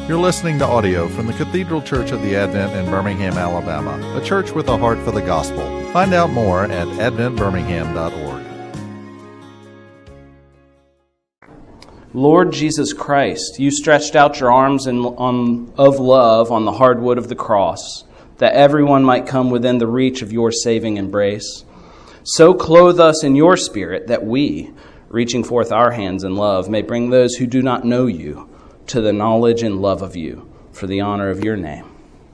You're listening to audio from the Cathedral Church of the Advent in Birmingham, Alabama, a church with a heart for the gospel. Find out more at adventbirmingham.org. Lord Jesus Christ, you stretched out your arms of love on the hardwood of the cross, that everyone might come within the reach of your saving embrace. So clothe us in your Spirit that we, reaching forth our hands in love, may bring those who do not know you to the knowledge and love of you, for the honor of your name.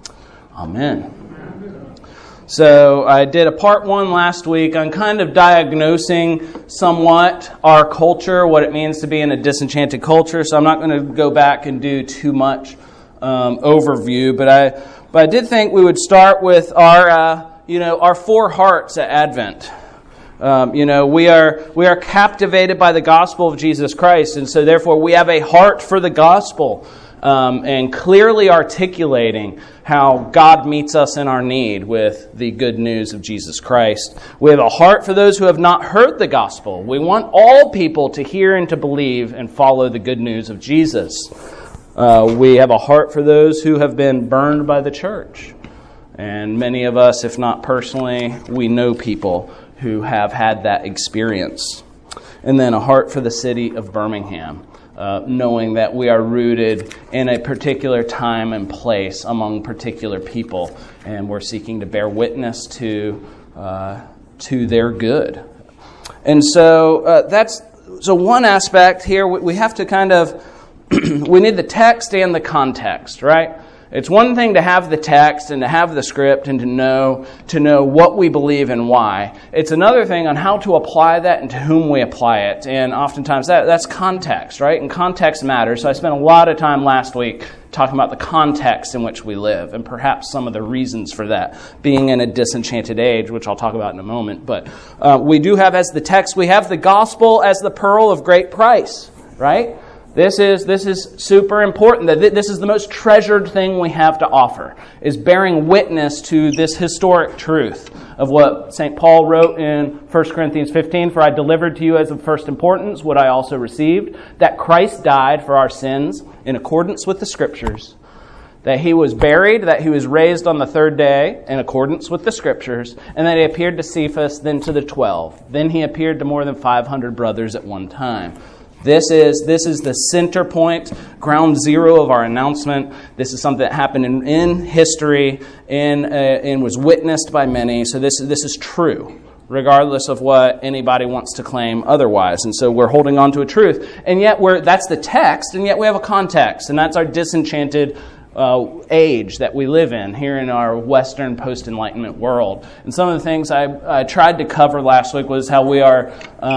Amen. So I did a part one last week on kind of diagnosing somewhat our culture, what it means to be in a disenchanted culture. So I'm not going to go back and do too much overview, but I did think we would start with our four hearts at Advent. We are captivated by the gospel of Jesus Christ, and so therefore we have a heart for the gospel, and clearly articulating how God meets us in our need with the good news of Jesus Christ. We have a heart for those who have not heard the gospel. We want all people to hear and to believe and follow the good news of Jesus. We have a heart for those who have been burned by the church. And many of us, if not personally, we know people who have had that experience. And then a heart for the city of Birmingham, knowing that we are rooted in a particular time and place among particular people, and we're seeking to bear witness to their good. And so that's one aspect here. We have to kind of we need the text and the context, right? It's one thing to have the text and to have the script and to know what we believe and why. It's another thing on how to apply that and to whom we apply it. And oftentimes that's context, right? And context matters. So I spent a lot of time last week talking about the context in which we live and perhaps some of the reasons for that, being in a disenchanted age, which I'll talk about in a moment. But we do have as the text, we have the gospel as the pearl of great price, right? This is super important. That this is the most treasured thing we have to offer, is bearing witness to this historic truth of what St. Paul wrote in 1 Corinthians 15, "For I delivered to you as of first importance what I also received, that Christ died for our sins in accordance with the Scriptures, that he was buried, that he was raised on the third day in accordance with the Scriptures, and that he appeared to Cephas, then to the 12. Then he appeared to more than 500 brothers at one time." This is the center point, ground zero of our announcement. This is something that happened in history and was witnessed by many. So this is true, regardless of what anybody wants to claim otherwise. And so we're holding on to a truth. And yet that's the text, and yet we have a context. And that's our disenchanted age that we live in here in our Western post-Enlightenment world. And some of the things I tried to cover last week was how we're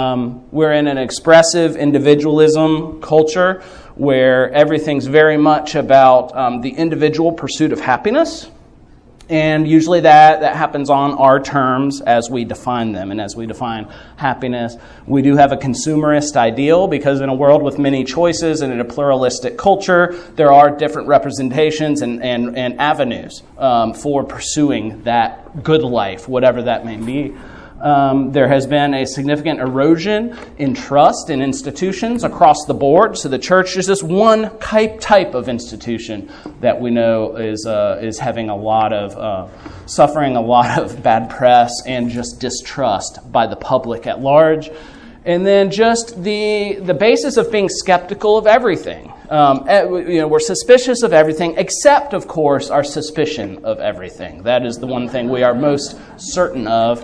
in an expressive individualism culture where everything's very much about the individual pursuit of happiness. And usually that happens on our terms as we define them and as we define happiness. We do have a consumerist ideal because in a world with many choices and in a pluralistic culture, there are different representations and avenues for pursuing that good life, whatever that may be. There has been a significant erosion in trust in institutions across the board. So the church is just one type of institution that we know is having a lot of suffering a lot of bad press and just distrust by the public at large. And then just the basis of being skeptical of everything. We're suspicious of everything, except, of course, our suspicion of everything. That is the one thing we are most certain of.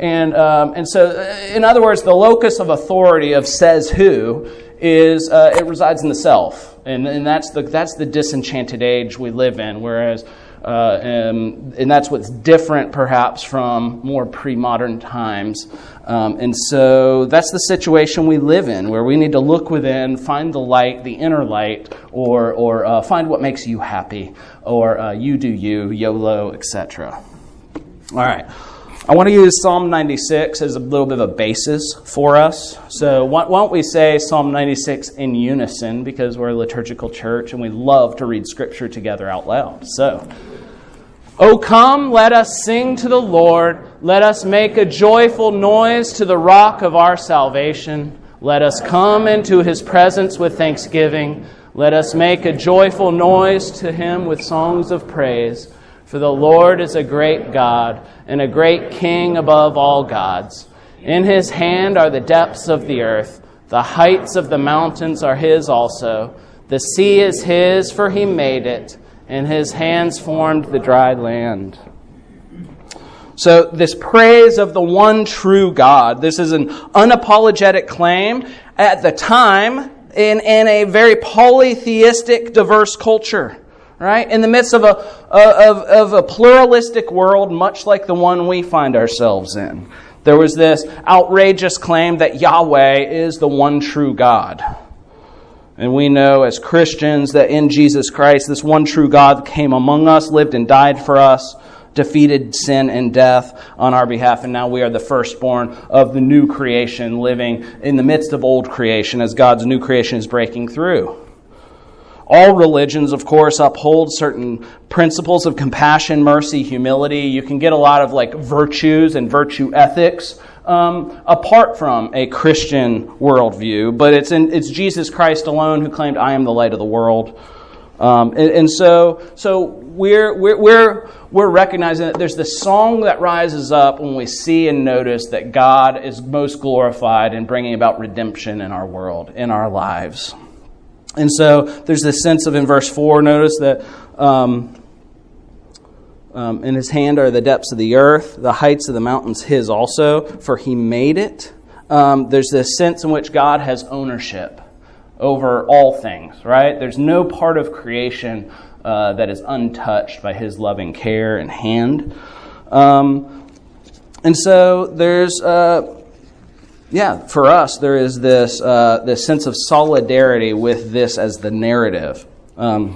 And so, in other words, the locus of authority of says who is it resides in the self, and that's the disenchanted age we live in. Whereas. And that's what's different, perhaps, from more pre-modern times. And so that's the situation we live in, where we need to look within, find the light, the inner light, or find what makes you happy, or you do you, YOLO, etc. All right. I want to use Psalm 96 as a little bit of a basis for us. So why don't we say Psalm 96 in unison, because we're a liturgical church and we love to read Scripture together out loud. So, O come, let us sing to the Lord. Let us make a joyful noise to the rock of our salvation. Let us come into his presence with thanksgiving. Let us make a joyful noise to him with songs of praise. For the Lord is a great God and a great King above all gods. In his hand are the depths of the earth. The heights of the mountains are his also. The sea is his, for he made it, and his hands formed the dry land. So this praise of the one true God, this is an unapologetic claim at the time in a very polytheistic, diverse culture. Right? In the midst of a pluralistic world, much like the one we find ourselves in, there was this outrageous claim that Yahweh is the one true God. And we know as Christians that in Jesus Christ, this one true God came among us, lived and died for us, defeated sin and death on our behalf, and now we are the firstborn of the new creation, living in the midst of old creation as God's new creation is breaking through. All religions, of course, uphold certain principles of compassion, mercy, humility. You can get a lot of virtues and virtue ethics apart from a Christian worldview, but it's Jesus Christ alone who claimed, "I am the light of the world." So we're recognizing that there's this song that rises up when we see and notice that God is most glorified in bringing about redemption in our world, in our lives. And so there's this sense of, in verse 4, notice that in his hand are the depths of the earth, the heights of the mountains his also, for he made it. There's this sense in which God has ownership over all things, right? There's no part of creation that is untouched by his loving care and hand. And so there's... for us, there is this sense of solidarity with this as the narrative. All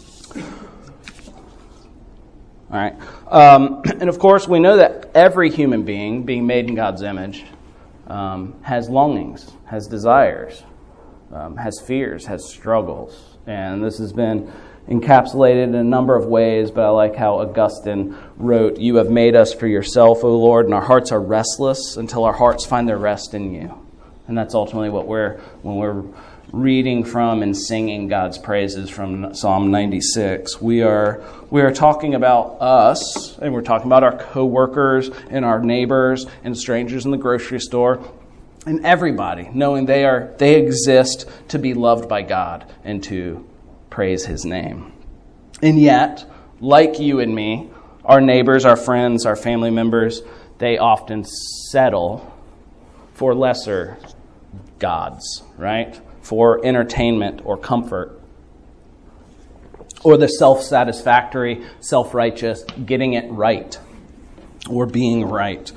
right. And of course, we know that every human being made in God's image has longings, has desires, has fears, has struggles. And this has been encapsulated in a number of ways, but I like how Augustine wrote, "You have made us for yourself, O Lord, and our hearts are restless until our hearts find their rest in you." And that's ultimately what when we're reading from and singing God's praises from Psalm 96. We are talking about us, and we're talking about our co-workers and our neighbors and strangers in the grocery store, and everybody, knowing they exist to be loved by God and to praise his name. And yet, like you and me, our neighbors, our friends, our family members, they often settle for lesser gods, right? For entertainment or comfort. Or the self-satisfactory, self-righteous, getting it right. Or being right.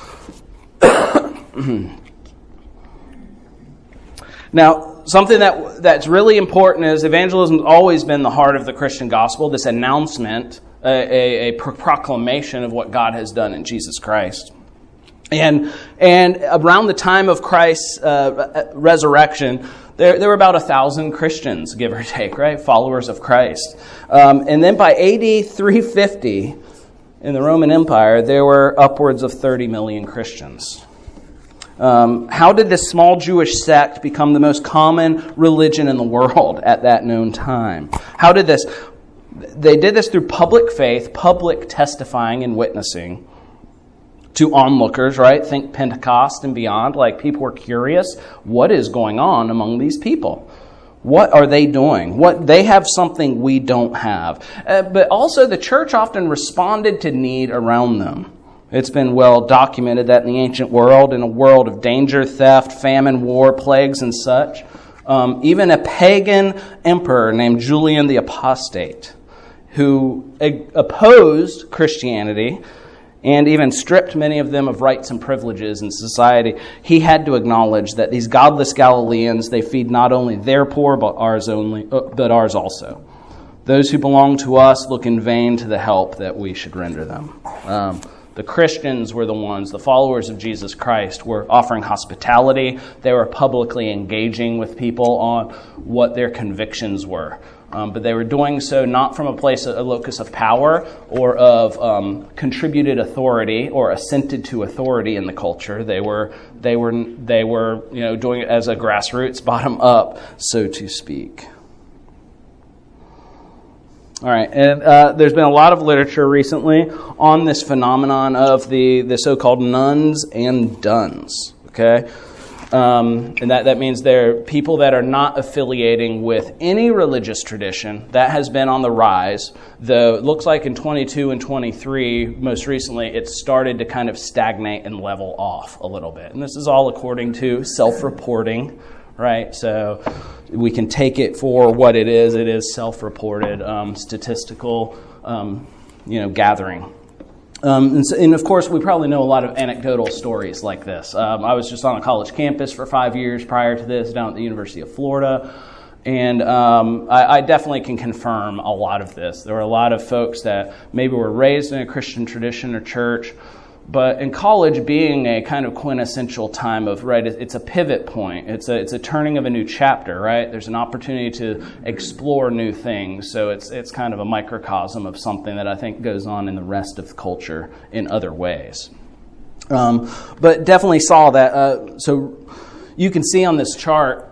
Now, something that's really important is evangelism has always been the heart of the Christian gospel, this announcement, a proclamation of what God has done in Jesus Christ. And around the time of Christ's resurrection, there were about 1,000 Christians, give or take, right? Followers of Christ. And then by AD 350, in the Roman Empire, there were upwards of 30 million Christians. How did this small Jewish sect become the most common religion in the world at that known time? How did this? They did this through public faith, public testifying and witnessing to onlookers, right? Think Pentecost and beyond. Like, people were curious, what is going on among these people? What are they doing? They have something we don't have. But also the church often responded to need around them. It's been well documented that in the ancient world, in a world of danger, theft, famine, war, plagues, and such, even a pagan emperor named Julian the Apostate, who opposed Christianity and even stripped many of them of rights and privileges in society, he had to acknowledge that these godless Galileans, they feed not only their poor, but ours also. Those who belong to us look in vain to the help that we should render them. The Christians were the ones, the followers of Jesus Christ, were offering hospitality. They were publicly engaging with people on what their convictions were. But they were doing so not from a locus of power or of contributed authority or assented to authority in the culture. They were doing it as a grassroots, bottom up, so to speak. All right, and there's been a lot of literature recently on this phenomenon of the so-called nuns and duns, okay? And that means they're people that are not affiliating with any religious tradition. That has been on the rise, though it looks like in 22 and 23, most recently, it started to kind of stagnate and level off a little bit. And this is all according to self-reporting, right? So we can take it for what it is. It is self-reported statistical, gathering. And of course, we probably know a lot of anecdotal stories like this. I was just on a college campus for 5 years prior to this down at the University of Florida. And I definitely can confirm a lot of this. There were a lot of folks that maybe were raised in a Christian tradition or church, but in college being a kind of quintessential time of, right, it's a pivot point. It's a turning of a new chapter, right? There's an opportunity to explore new things. So it's kind of a microcosm of something that I think goes on in the rest of the culture in other ways. But definitely saw that. So you can see on this chart,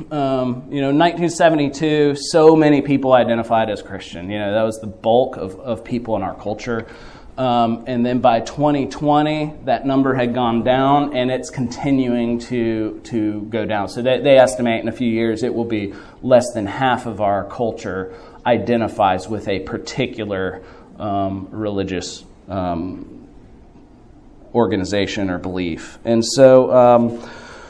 1972, so many people identified as Christian. That was the bulk of people in our culture. And then by 2020, that number had gone down, and it's continuing to go down. So they estimate in a few years it will be less than half of our culture identifies with a particular religious organization or belief. And so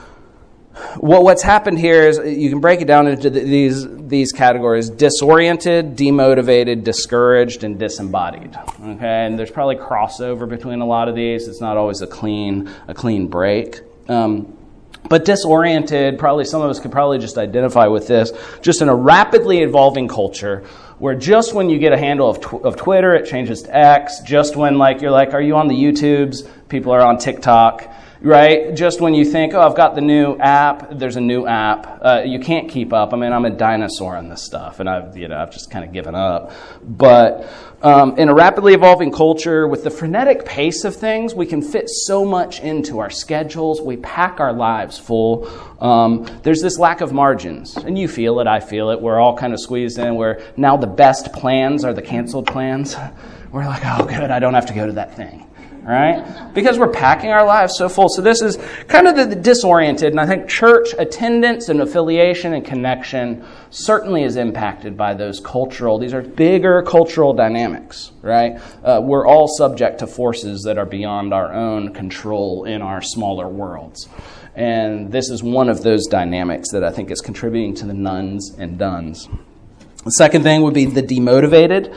what's happened here is you can break it down into these categories: disoriented, demotivated, discouraged, and disembodied. Okay, and there's probably crossover between a lot of these. It's not always a clean break. But disoriented, probably some of us could probably just identify with this. Just in a rapidly evolving culture, where just when you get a handle of Twitter, it changes to X. Just when you're like, are you on the YouTubes? People are on TikTok. Right? Just when you think, I've got the new app, there's a new app. You can't keep up. I mean, I'm a dinosaur in this stuff, and I've just kind of given up. But in a rapidly evolving culture, with the frenetic pace of things, we can fit so much into our schedules. We pack our lives full. There's this lack of margins, and you feel it, I feel it. We're all kind of squeezed in, where now the best plans are the canceled plans. We're like, oh, good, I don't have to go to that thing. Right? Because we're packing our lives so full. So this is kind of the disoriented, and I think church attendance and affiliation and connection certainly is impacted by these are bigger cultural dynamics, right? We're all subject to forces that are beyond our own control in our smaller worlds. And this is one of those dynamics that I think is contributing to the nuns and duns. The second thing would be the demotivated.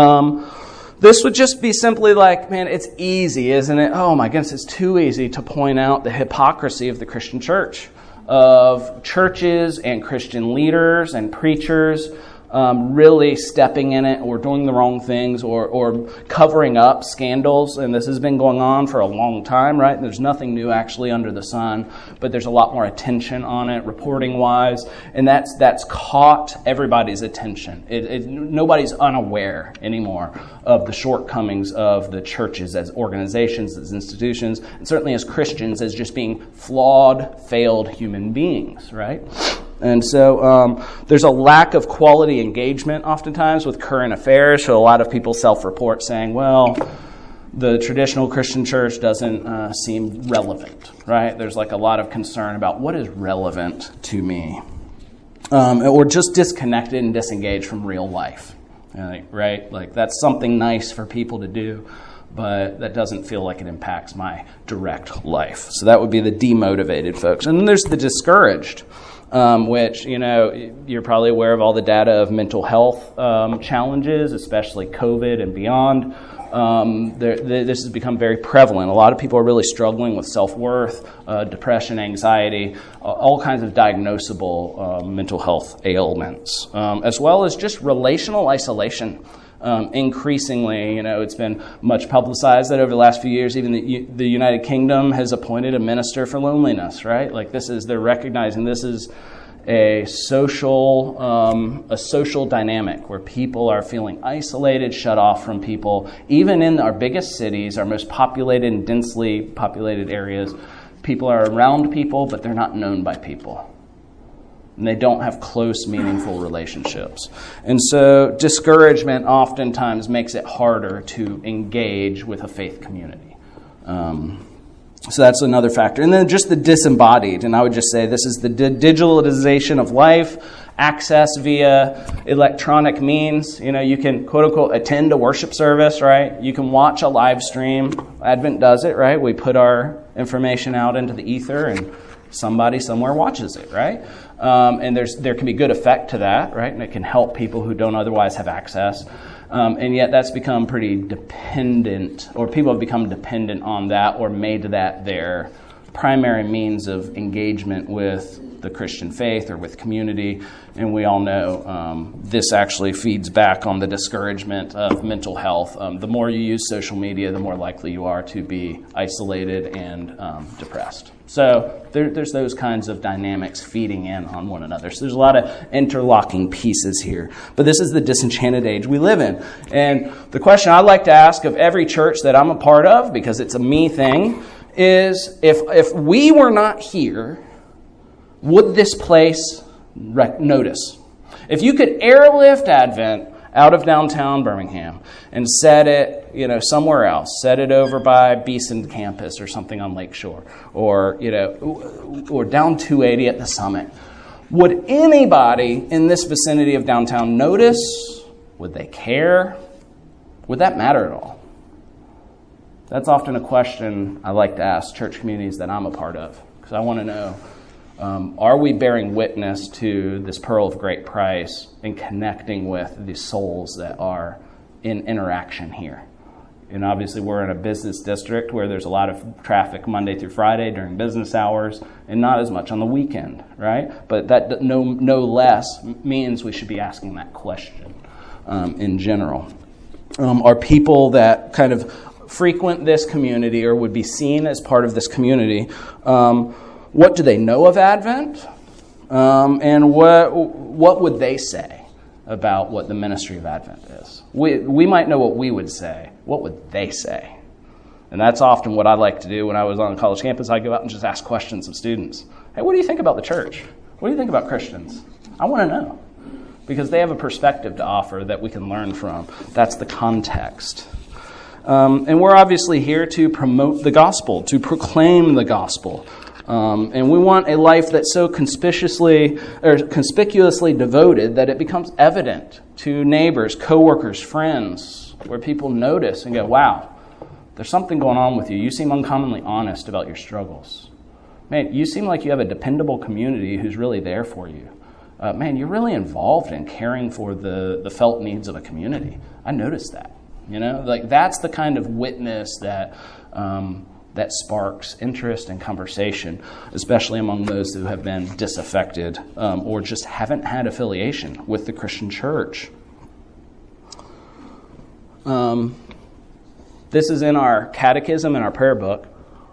This would just be simply like, man, it's easy, isn't it? Oh my goodness, it's too easy to point out the hypocrisy of the Christian church, of churches and Christian leaders and preachers really stepping in it or doing the wrong things or covering up scandals. And this has been going on for a long time, right? There's nothing new actually under the sun, but there's a lot more attention on it, reporting-wise, and that's caught everybody's attention. Nobody's unaware anymore of the shortcomings of the churches as organizations, as institutions, and certainly as Christians as just being flawed, failed human beings, right? And so there's a lack of quality engagement oftentimes with current affairs. So a lot of people self-report saying, well, the traditional Christian church doesn't seem relevant, right? There's a lot of concern about what is relevant to me. Or just disconnected and disengaged from real life, right? That's something nice for people to do, but that doesn't feel like it impacts my direct life. So that would be the demotivated folks. And then there's the discouraged. Which, you're probably aware of all the data of mental health challenges, especially COVID and beyond. This has become very prevalent. A lot of people are really struggling with self-worth, depression, anxiety, all kinds of diagnosable mental health ailments, as well as just relational isolation. Increasingly, it's been much publicized that over the last few years, even the United Kingdom has appointed a minister for loneliness, right? They're recognizing this is a social dynamic where people are feeling isolated, shut off from people. Even in our biggest cities, our most populated and densely populated areas, people are around people, but they're not known by people. and they don't have close, meaningful relationships. And so discouragement oftentimes makes it harder to engage with a faith community. So that's another factor. And then just the disembodied, and I would just say this is the digitalization of life, access via electronic means. You can, quote unquote, attend a worship service, right? You can watch a live stream. Advent does it, right? We put our information out into the ether and somebody somewhere watches it, right? And there can be good effect to that, right? And it can help people who don't otherwise have access. And yet that's become pretty dependent, or people have become dependent on that or made that their primary means of engagement with the Christian faith or with community. And we all know this actually feeds back on the discouragement of mental health. The more you use social media, the more likely you are to be isolated and depressed. So there's those kinds of dynamics feeding in on one another. So there's a lot of interlocking pieces here. But this is the disenchanted age we live in. And the question I like to ask of every church that I'm a part of, because it's a me thing, is if we were not here, would this place notice? If you could airlift Advent out of downtown Birmingham and set it, somewhere else, set it over by Beeson campus or something on Lakeshore, or down 280 at the Summit, would anybody in this vicinity of downtown notice? Would they care? Would that matter at all? That's often a question I like to ask church communities that I'm a part of, because I want to know, are we bearing witness to this pearl of great price and connecting with the souls that are in interaction here? And obviously we're in a business district where there's a lot of traffic Monday through Friday during business hours and not as much on the weekend, right? But that no less means we should be asking that question in general. Are people that kind of frequent this community or would be seen as part of this community, what do they know of Advent? And what would they say about what the ministry of Advent is? We might know what we would say. What would they say? And that's often what I like to do when I was on a college campus. I go out and just ask questions of students. Hey, what do you think about the church? What do you think about Christians? I want to know. Because they have a perspective to offer that we can learn from. That's the context. And we're obviously here to promote the gospel, to proclaim the gospel. And we want a life that's so conspicuously devoted that it becomes evident to neighbors, coworkers, friends, where people notice and go, wow, there's something going on with you. You seem uncommonly honest about your struggles. Man, you seem like you have a dependable community who's really there for you. Man, you're really involved in caring for the felt needs of a community. I noticed that. That's the kind of witness that sparks interest and conversation, especially among those who have been disaffected or just haven't had affiliation with the Christian church. This is in our catechism and our prayer book.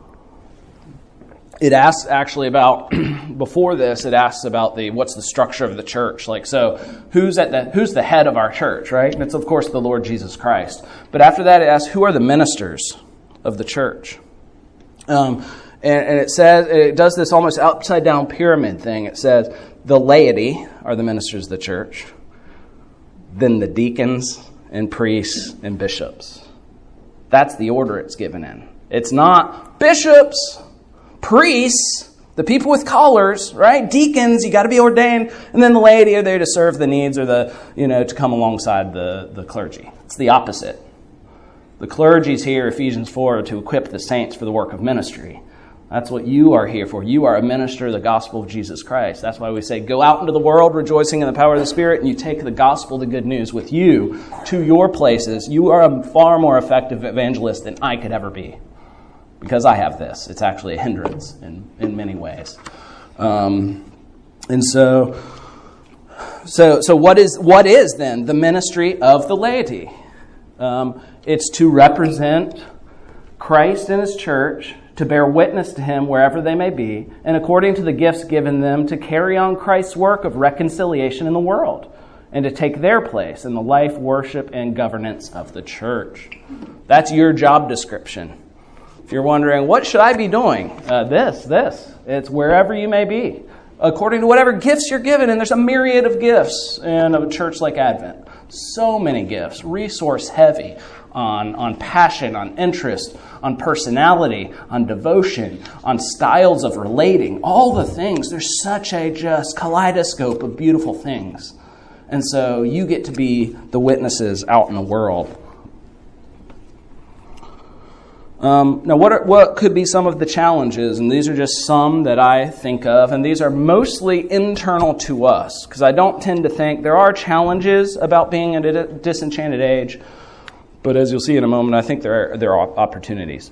It asks actually about, before this, it asks about what's the structure of the church. Who's the head of our church, right? And it's, of course, the Lord Jesus Christ. But after that, it asks, who are the ministers of the church? And it says, it does this almost upside down pyramid thing. It says, the laity are the ministers of the church, then the deacons and priests and bishops. That's the order it's given in. It's not bishops, priests, the people with collars, right? Deacons, you got to be ordained, and then the laity are there to serve the needs or to come alongside the clergy. It's the opposite. The clergy's here, Ephesians 4, to equip the saints for the work of ministry. That's what you are here for. You are a minister of the gospel of Jesus Christ. That's why we say, go out into the world rejoicing in the power of the Spirit, and you take the gospel, the good news, with you to your places. You are a far more effective evangelist than I could ever be. Because I have this. It's actually a hindrance in many ways. And so what is then the ministry of the laity? It's to represent Christ and His church, to bear witness to Him wherever they may be, and according to the gifts given them, to carry on Christ's work of reconciliation in the world, and to take their place in the life, worship, and governance of the church. That's your job description. If you're wondering, what should I be doing? This. It's wherever you may be. according to whatever gifts you're given. And there's a myriad of gifts in a church like Advent. So many gifts, resource heavy on passion, on interest, on personality, on devotion, on styles of relating, all the things. There's such a just kaleidoscope of beautiful things. And so you get to be the witnesses out in the world. Now, what could be some of the challenges? And these are just some that I think of, and these are mostly internal to us, because I don't tend to think there are challenges about being in a disenchanted age, but as you'll see in a moment, I think there are opportunities.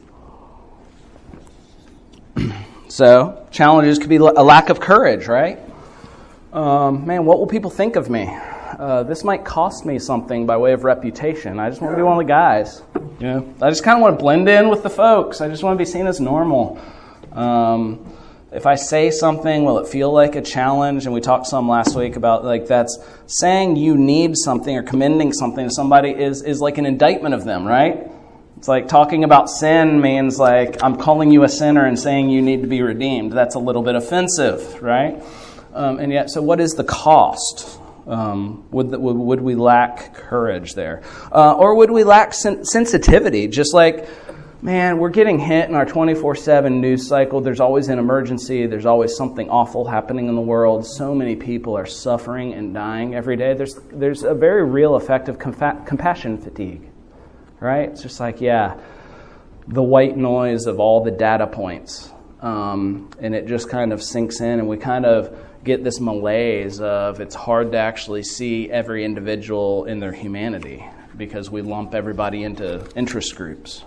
So, challenges could be a lack of courage, right? Man, what will people think of me? This might cost me something by way of reputation. I just want to be one of the guys. I just kind of want to blend in with the folks. I just want to be seen as normal. If I say something, will it feel like a challenge? And we talked some last week about that's saying you need something or commending something to somebody is like an indictment of them, right? It's like talking about sin means like I'm calling you a sinner and saying you need to be redeemed. That's a little bit offensive, right? And yet, so what is the cost? Would we lack courage there? Or would we lack sensitivity? Just like, man, we're getting hit in our 24/7 news cycle. There's always an emergency. There's always something awful happening in the world. So many people are suffering and dying every day. There's a very real effect of compassion fatigue, right? It's just like, the white noise of all the data points. And it just kind of sinks in, and we kind of get this malaise of it's hard to actually see every individual in their humanity because we lump everybody into interest groups.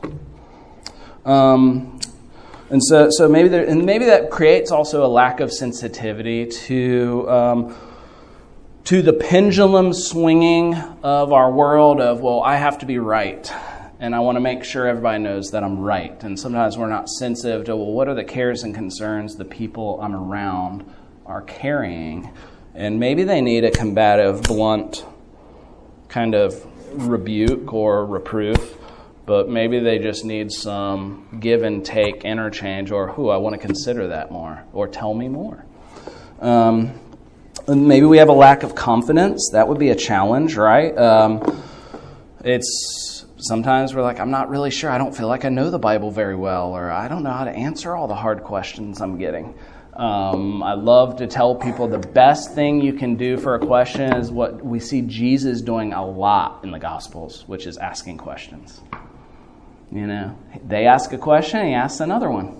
And so maybe that creates also a lack of sensitivity to the pendulum swinging of our world of, well, I have to be right. And I want to make sure everybody knows that I'm right. And sometimes we're not sensitive to, well, what are the cares and concerns the people I'm around are carrying? And maybe they need a combative, blunt kind of rebuke or reproof, but maybe they just need some give and take interchange, or, I want to consider that more, or tell me more. And maybe we have a lack of confidence. That would be a challenge, right? Sometimes we're like, I'm not really sure. I don't feel like I know the Bible very well, or I don't know how to answer all the hard questions I'm getting. I love to tell people the best thing you can do for a question is what we see Jesus doing a lot in the Gospels, which is asking questions. They ask a question, he asks another one.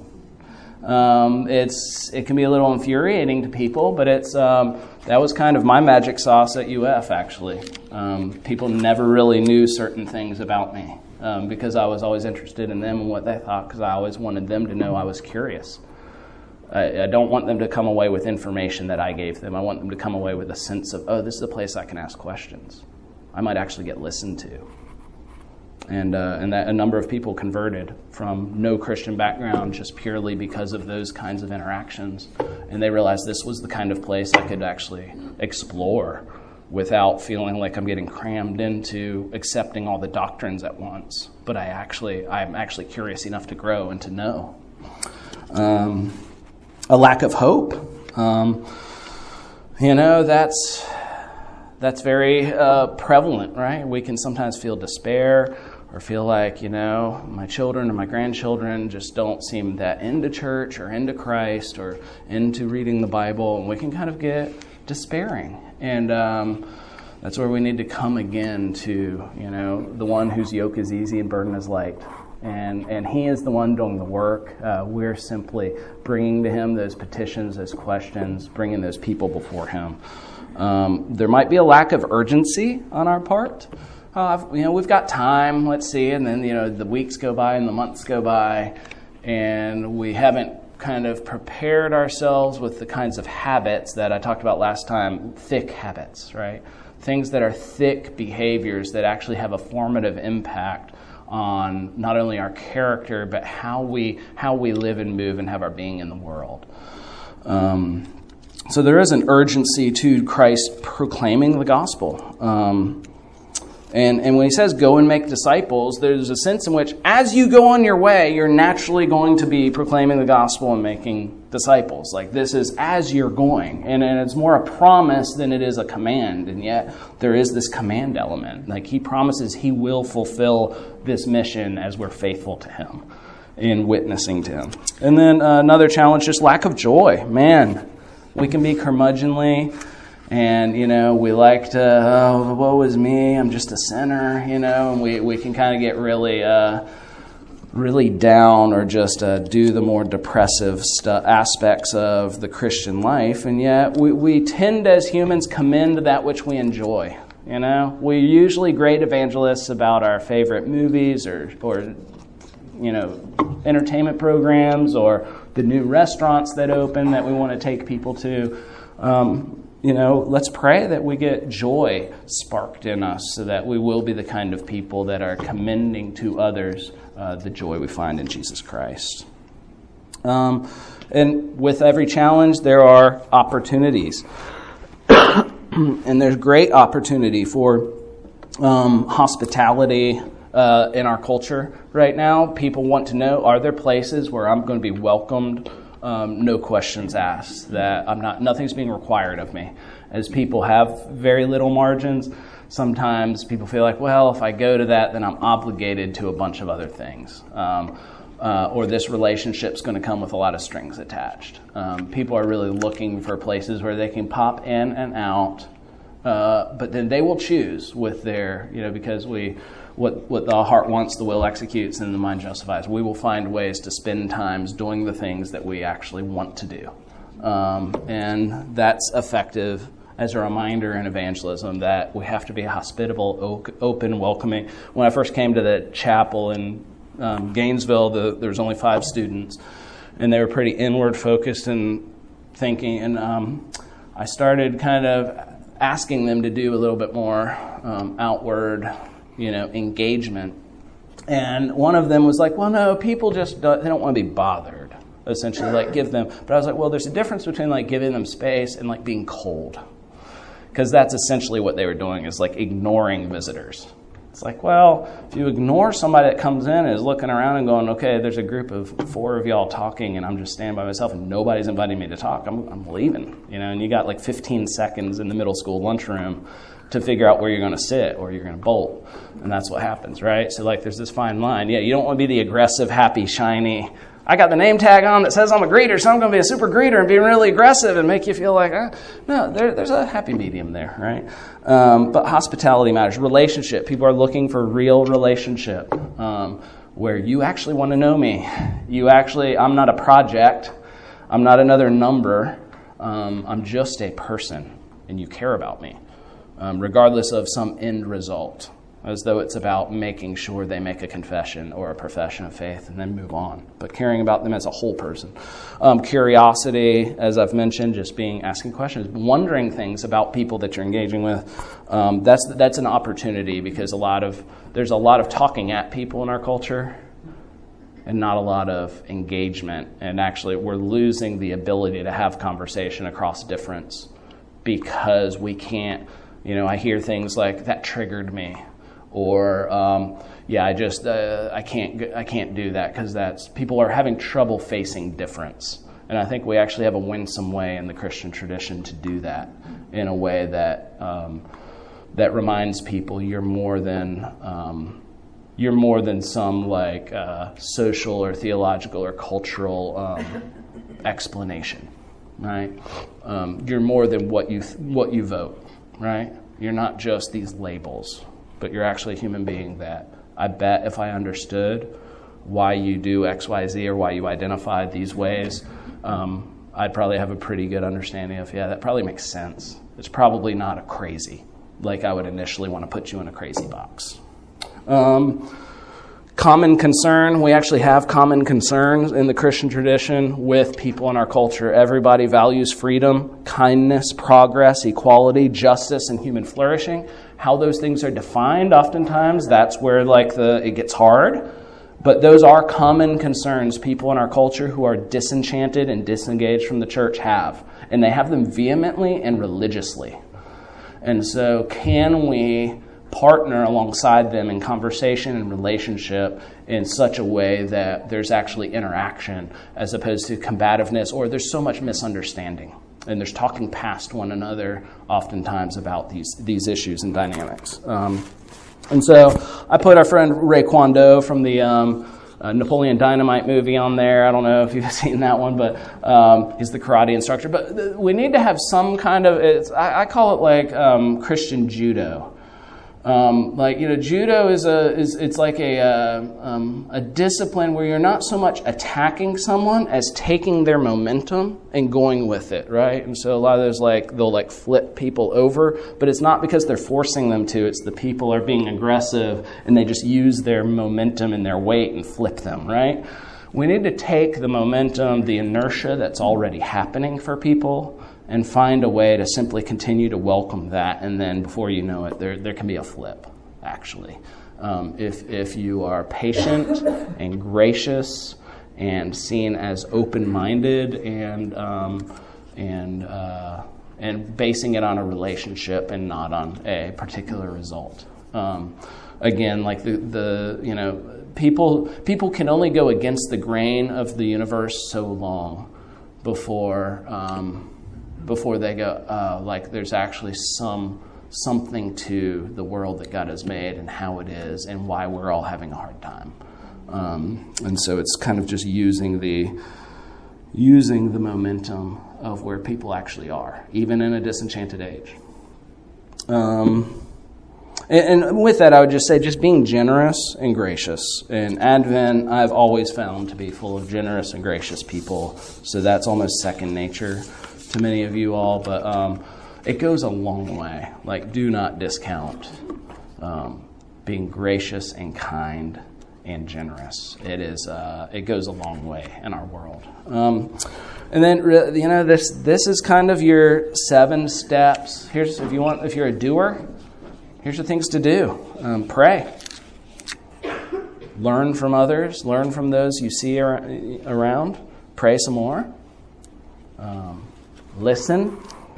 It can be a little infuriating to people, but that was kind of my magic sauce at UF, actually. People never really knew certain things about me because I was always interested in them and what they thought, because I always wanted them to know I was curious. I don't want them to come away with information that I gave them. I want them to come away with a sense of, this is a place I can ask questions. I might actually get listened to. And that a number of people converted from no Christian background just purely because of those kinds of interactions. And they realized this was the kind of place I could actually explore without feeling like I'm getting crammed into accepting all the doctrines at once. But I'm actually curious enough to grow and to know. A lack of hope. That's very prevalent, right? We can sometimes feel despair or feel like, my children or my grandchildren just don't seem that into church or into Christ or into reading the Bible, and we can kind of get despairing. And that's where we need to come again to, the one whose yoke is easy and burden is light. And he is the one doing the work. We're simply bringing to him those petitions, those questions, bringing those people before him. There might be a lack of urgency on our part. We've got time, let's see, and then, the weeks go by and the months go by, and we haven't kind of prepared ourselves with the kinds of habits that I talked about last time, thick habits, right? Things that are thick behaviors that actually have a formative impact on not only our character, but how we live and move and have our being in the world. So there is an urgency to Christ proclaiming the gospel. And when he says go and make disciples, there's a sense in which as you go on your way, you're naturally going to be proclaiming the gospel and making disciples. Like this is as you're going. And it's more a promise than it is a command. And yet there is this command element. Like he promises he will fulfill this mission as we're faithful to him in witnessing to him. And then another challenge, just lack of joy. Man, we can be curmudgeonly. And, we like to, oh, woe is me, I'm just a sinner, and we can kind of get really down or just do the more depressive aspects of the Christian life. And yet we tend as humans commend that which we enjoy, We're usually great evangelists about our favorite movies or entertainment programs or the new restaurants that open that we want to take people to. Let's pray that we get joy sparked in us so that we will be the kind of people that are commending to others the joy we find in Jesus Christ. And with every challenge, there are opportunities. And there's great opportunity for hospitality in our culture right now. People want to know, are there places where I'm going to be welcomed? No questions asked, that nothing's being required of me. As people have very little margins, sometimes people feel like, well, if I go to that, then I'm obligated to a bunch of other things. Or this relationship's going to come with a lot of strings attached. People are really looking for places where they can pop in and out, but then they will choose with their, because what the heart wants, the will executes, and the mind justifies. We will find ways to spend times doing the things that we actually want to do. And that's effective as a reminder in evangelism that we have to be hospitable, open, welcoming. When I first came to the chapel in Gainesville, there was only 5 students, and they were pretty inward focused and thinking. And I started kind of asking them to do a little bit more outward engagement. And one of them was like, well, no, people just they don't want to be bothered, essentially, like give them. But I was like, well, there's a difference between like giving them space and like being cold. Because that's essentially what they were doing, is like ignoring visitors. It's like, well, if you ignore somebody that comes in and is looking around and going, okay, there's a group of 4 of y'all talking and I'm just standing by myself and nobody's inviting me to talk, I'm leaving. And you got like 15 seconds in the middle school lunchroom to figure out where you're going to sit or you're going to bolt. And that's what happens, right? So like there's this fine line. Yeah, you don't want to be the aggressive, happy, shiny, I got the name tag on that says I'm a greeter, so I'm going to be a super greeter and be really aggressive and make you feel like, no, there's a happy medium there, right? But hospitality matters. Relationship. People are looking for real relationship where you actually want to know me. I'm not a project. I'm not another number. I'm just a person, and you care about me. Regardless of some end result, as though it's about making sure they make a confession or a profession of faith and then move on, but caring about them as a whole person. Curiosity, as I've mentioned, just asking questions, wondering things about people that you're engaging with. That's an opportunity, because there's a lot of talking at people in our culture and not a lot of engagement. And actually, we're losing the ability to have conversation across difference because we can't. I hear things like, that triggered me, or I can't do that, because people are having trouble facing difference. And I think we actually have a winsome way in the Christian tradition to do that in a way that that reminds people you're more than some like social or theological or cultural explanation, right? You're more than what you vote. Right? You're not just these labels, but you're actually a human being that I bet if I understood why you do X, Y, Z, or why you identify these ways, I'd probably have a pretty good understanding of, that probably makes sense. It's probably not a crazy, like I would initially want to put you in a crazy box. Common concern. We actually have common concerns in the Christian tradition with people in our culture. Everybody values freedom, kindness, progress, equality, justice, and human flourishing. How those things are defined, oftentimes, that's where it gets hard. But those are common concerns people in our culture who are disenchanted and disengaged from the church have. And they have them vehemently and religiously. And so can we partner alongside them in conversation and relationship in such a way that there's actually interaction as opposed to combativeness, or there's so much misunderstanding and there's talking past one another oftentimes about these issues and dynamics. And so I put our friend Ray Kwon-do from the Napoleon Dynamite movie on there. I don't know if you've seen that one, but he's the karate instructor. But we need to have some kind of, I call it like Christian judo. Judo is like a discipline where you're not so much attacking someone as taking their momentum and going with it, right? And so a lot of those, they'll flip people over, but it's not because they're forcing them to. It's the people are being aggressive and they just use their momentum and their weight and flip them, right? We need to take the momentum, the inertia that's already happening for people, and find a way to simply continue to welcome that, and then before you know it, there can be a flip, actually. If you are patient and gracious and seen as open-minded and basing it on a relationship and not on a particular result. Again, like people can only go against the grain of the universe so long before they go, there's actually something to the world that God has made and how it is and why we're all having a hard time. And so it's kind of just using the momentum of where people actually are, even in a disenchanted age. And with that, I would just say just being generous and gracious. In Advent, I've always found to be full of generous and gracious people, so that's almost second nature to many of you all, but it goes a long way. Do not discount being gracious and kind and generous. It goes a long way in our world. And then this is kind of your 7 steps. If you're a doer, here's the things to do. Pray. Learn from others. Learn from those you see around. Pray some more. Listen.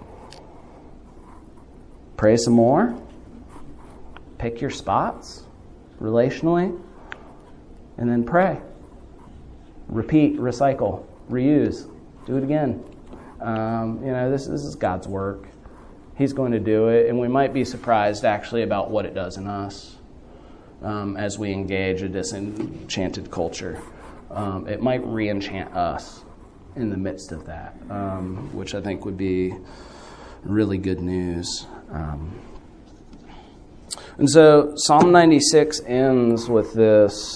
Pray some more. Pick your spots relationally. And then pray. Repeat, recycle, reuse. Do it again. This is God's work. He's going to do it. And we might be surprised actually about what it does in us as we engage a disenchanted culture. It might re-enchant us in the midst of that, which I think would be really good news. And so Psalm 96 ends with this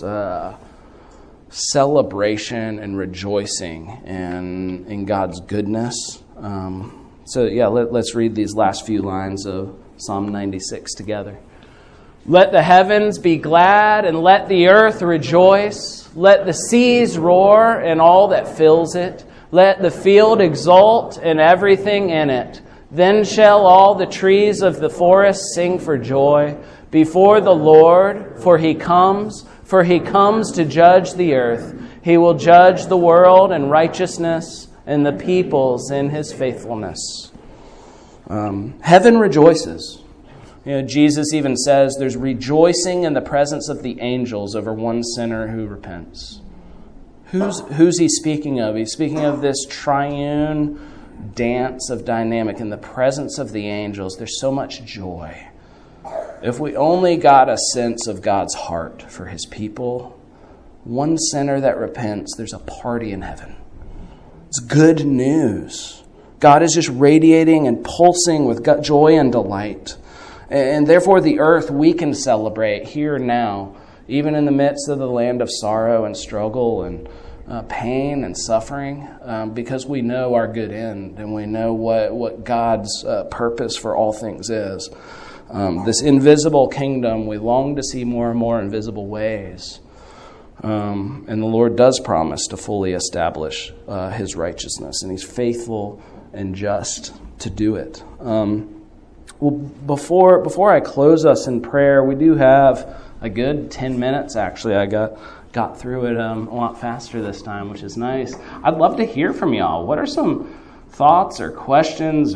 celebration and rejoicing in God's goodness. Let's read these last few lines of Psalm 96 together. Let the heavens be glad and let the earth rejoice. Let the seas roar and all that fills it. Let the field exult and everything in it. Then shall all the trees of the forest sing for joy before the Lord, for he comes to judge the earth. He will judge the world in righteousness and the peoples in his faithfulness. Heaven rejoices. Jesus even says there's rejoicing in the presence of the angels over one sinner who repents. Who's he speaking of? He's speaking of this triune dance of dynamic in the presence of the angels. There's so much joy. If we only got a sense of God's heart for his people, one sinner that repents, there's a party in heaven. It's good news. God is just radiating and pulsing with joy and delight. And therefore the earth we can celebrate here and now, even in the midst of the land of sorrow and struggle and pain and suffering, because we know our good end and we know what God's purpose for all things is. This invisible kingdom, we long to see more and more in visible ways. And the Lord does promise to fully establish his righteousness, and he's faithful and just to do it. Well, before I close us in prayer, we do have a good 10 minutes, actually. I got through it a lot faster this time, which is nice. I'd love to hear from y'all. What are some thoughts or questions or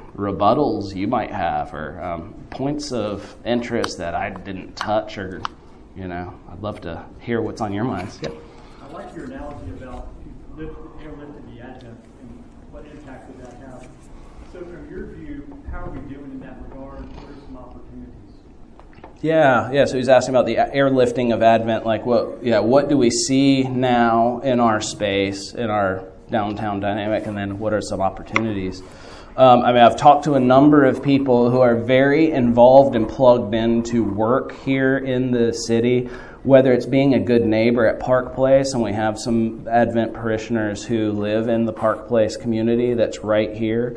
rebuttals you might have, or points of interest that I didn't touch, or, I'd love to hear what's on your minds. Yep. I like your analogy about airlifting the Advent and what impact would that have. So from your view, how are we doing in that regard? What are some opportunities? Yeah. So he's asking about the airlifting of Advent. Like, what do we see now in our space, in our downtown dynamic, and then what are some opportunities? I've talked to a number of people who are very involved and plugged into work here in the city, whether it's being a good neighbor at Park Place, and we have some Advent parishioners who live in the Park Place community that's right here,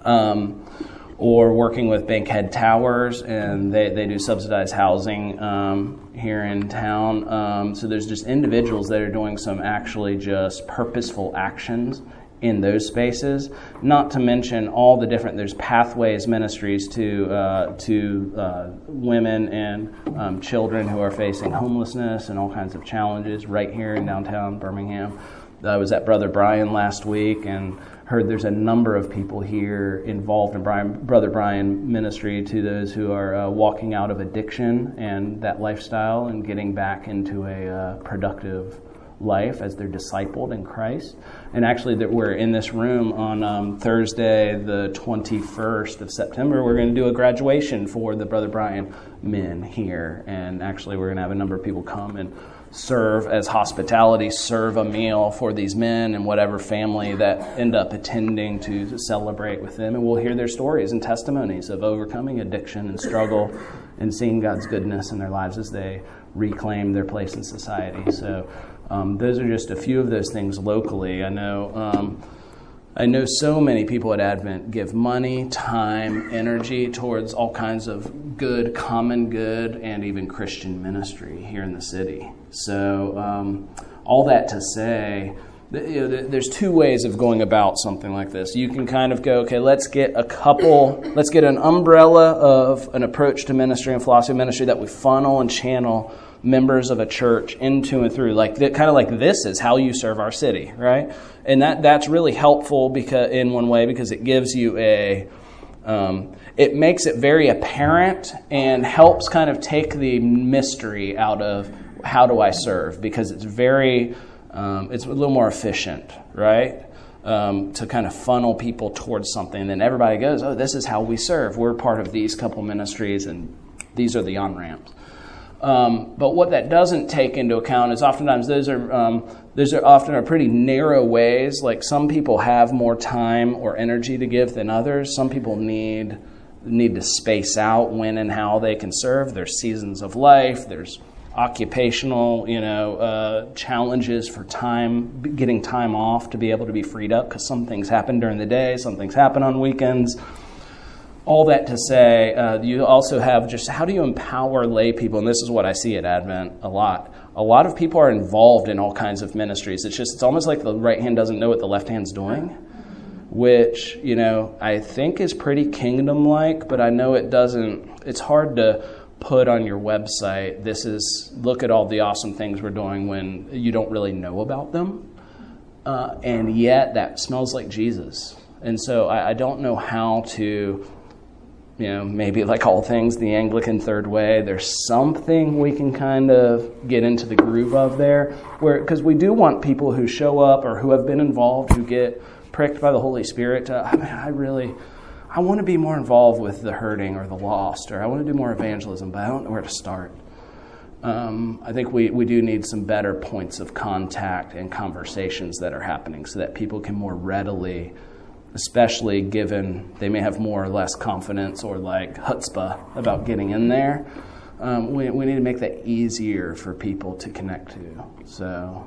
or working with Bankhead Towers, and they do subsidized housing here in town. So there's just individuals that are doing some actually just purposeful actions in those spaces, not to mention all the different, there's Pathways Ministries to women and children who are facing homelessness and all kinds of challenges right here in downtown Birmingham. I was at Brother Brian last week and heard there's a number of people here involved in Brother Brian ministry to those who are walking out of addiction and that lifestyle and getting back into a productive life as they're discipled in Christ. And actually, that we're in this room on Thursday, the 21st of September. We're going to do a graduation for the Brother Brian men here. And actually, we're going to have a number of people come and serve as hospitality, serve a meal for these men and whatever family that end up attending to celebrate with them. And we'll hear their stories and testimonies of overcoming addiction and struggle and seeing God's goodness in their lives as they reclaim their place in society. So those are just a few of those things locally. I know so many people at Advent give money, time, energy towards all kinds of good, common good, and even Christian ministry here in the city. So all that to say, there's two ways of going about something like this. You can kind of go, okay, let's get an umbrella of an approach to ministry and philosophy of ministry that we funnel and channel members of a church into and through, kind of like this is how you serve our city, right? And that's really helpful because in one way because it gives you it makes it very apparent and helps kind of take the mystery out of how do I serve, because it's very it's a little more efficient, right? To kind of funnel people towards something, and then everybody goes, oh, this is how we serve. We're part of these couple ministries, and these are the on-ramps. But what that doesn't take into account is oftentimes those are often pretty narrow ways. Like some people have more time or energy to give than others. Some people need to space out when and how they can serve. There's seasons of life. There's occupational, challenges for time, getting time off to be able to be freed up because some things happen during the day, some things happen on weekends. All that to say, you also have just how do you empower lay people? And this is what I see at Advent a lot. A lot of people are involved in all kinds of ministries. It's almost like the right hand doesn't know what the left hand's doing, which, I think is pretty kingdom-like, but I know it doesn't. It's hard to put on your website, look at all the awesome things we're doing when you don't really know about them. And yet that smells like Jesus. And so I don't know how to... maybe like all things, the Anglican third way, there's something we can kind of get into the groove of there, because we do want people who show up or who have been involved, who get pricked by the Holy Spirit to, I want to be more involved with the hurting or the lost, or I want to do more evangelism, but I don't know where to start. I think we do need some better points of contact and conversations that are happening so that people can more readily, especially given they may have more or less confidence or like chutzpah about getting in there. We need to make that easier for people to connect to. So,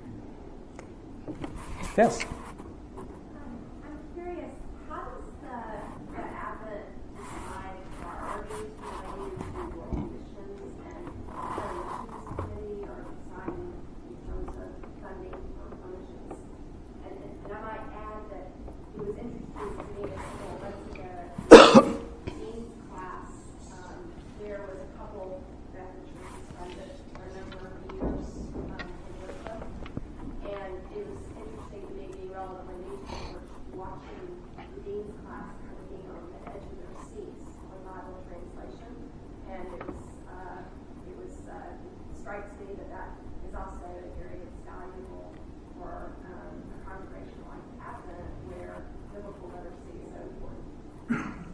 yes? I'm curious, how does the Advent decide priorities related to world missions and the missions committee or deciding in terms of funding for missions? And I might add that it was interesting to me that several months ago, in Dean's class, there was a couple that the church funded for a number of years in worship. And it was interesting to me being relatively new to the church, watching the Dean's class kind of being on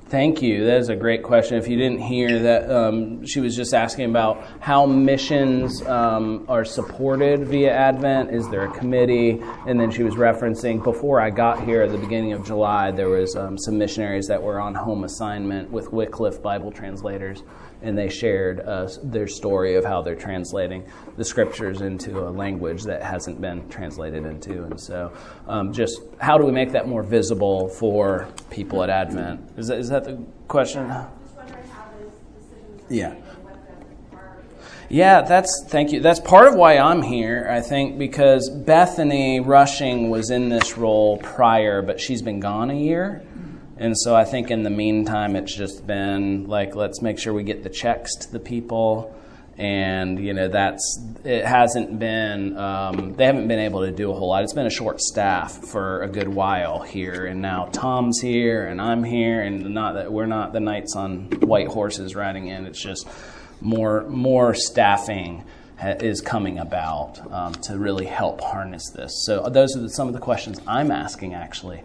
Thank you. That is a great question. If you didn't hear that, she was just asking about how missions are supported via Advent. Is there a committee? And then she was referencing, before I got here at the beginning of July, there was some missionaries that were on home assignment with Wycliffe Bible translators, and they shared their story of how they're translating the scriptures into a language that hasn't been translated into. And so just how do we make that more visible for people at Advent? Is that the question? Just wondering how those decisions are Yeah. made and what the priority is. Thank you. That's part of why I'm here, I think, because Bethany Rushing was in this role prior, but she's been gone a year. And so I think in the meantime, it's just been like, let's make sure we get the checks to the people. And, it hasn't been, they haven't been able to do a whole lot. It's been a short staff for a good while here. And now Tom's here and I'm here, and not that we're not the knights on white horses riding in. It's just more staffing is coming about to really help harness this. So those are some of the questions I'm asking, actually.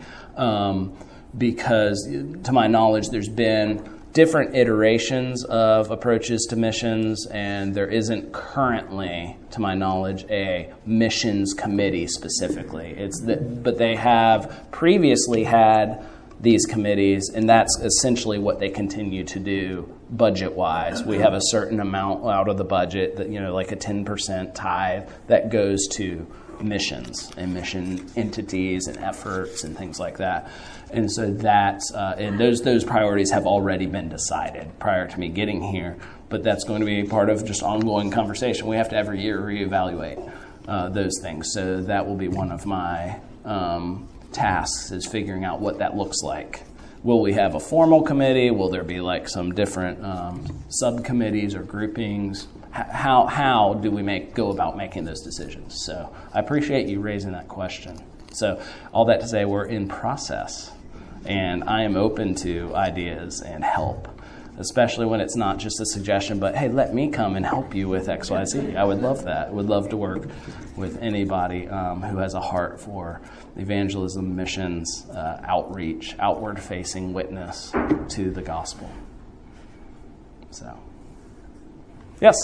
Because to my knowledge, there's been different iterations of approaches to missions, and there isn't currently, to my knowledge, a missions committee specifically. But they have previously had these committees, and that's essentially what they continue to do budget-wise. We have a certain amount out of the budget, that like a 10% tithe that goes to missions and mission entities and efforts and things like that. And so that's and those priorities have already been decided prior to me getting here, but that's going to be part of just ongoing conversation. We have to every year reevaluate those things. So that will be one of my tasks, is figuring out what that looks like. Will we have a formal committee? Will there be like some different subcommittees or groupings? How do we go about making those decisions? So I appreciate you raising that question. So all that to say, we're in process, and I am open to ideas and help, especially when it's not just a suggestion, but hey, let me come and help you with XYZ. I would love that. I would love to work with anybody who has a heart for evangelism, missions, outreach, outward-facing witness to the gospel. So, yes?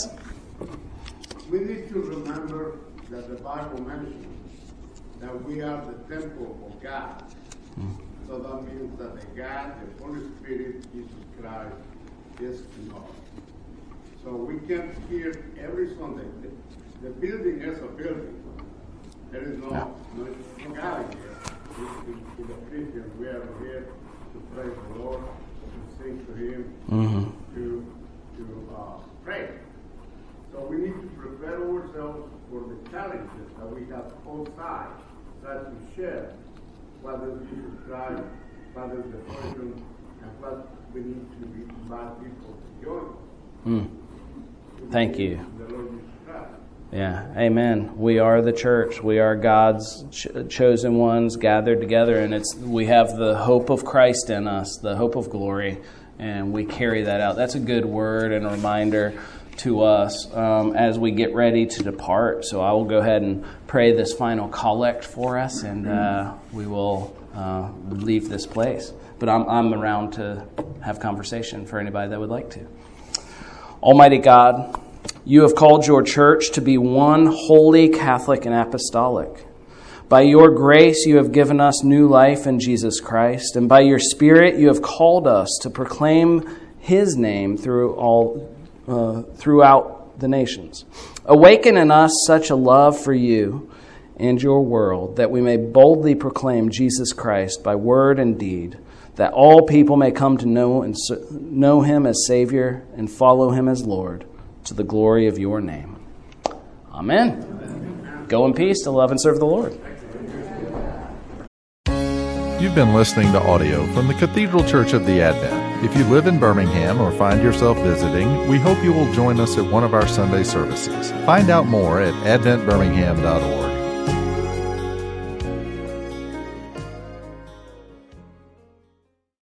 We need to remember that the Bible mentions that we are the temple of God. So that means that the God, the Holy Spirit, Jesus Christ, is in us. So we can hear every Sunday. The building is a building. There is no God in here. It's a Christian. We are here to praise the Lord, to sing to Him, to pray. So we need to prepare ourselves for the challenges that we have both sides, that to share what is Jesus Christ, what is the person, and what we need to invite people to join. Thank you. The Lord Jesus Christ. Yeah, amen. We are the church. We are God's chosen ones gathered together, and we have the hope of Christ in us, the hope of glory, and we carry that out. That's a good word and a reminder to us as we get ready to depart. So I will go ahead and pray this final collect for us, and we will leave this place. But I'm around to have conversation for anybody that would like to. Almighty God, you have called your church to be one holy, Catholic, and apostolic. By your grace, you have given us new life in Jesus Christ, and by your Spirit, you have called us to proclaim His name throughout the nations. Awaken in us such a love for you and your world that we may boldly proclaim Jesus Christ by word and deed, that all people may come to know Him as Savior and follow Him as Lord, to the glory of your name. Amen. Go in peace to love and serve the Lord. You've been listening to audio from the Cathedral Church of the Advent. If you live in Birmingham or find yourself visiting, we hope you will join us at one of our Sunday services. Find out more at adventbirmingham.org.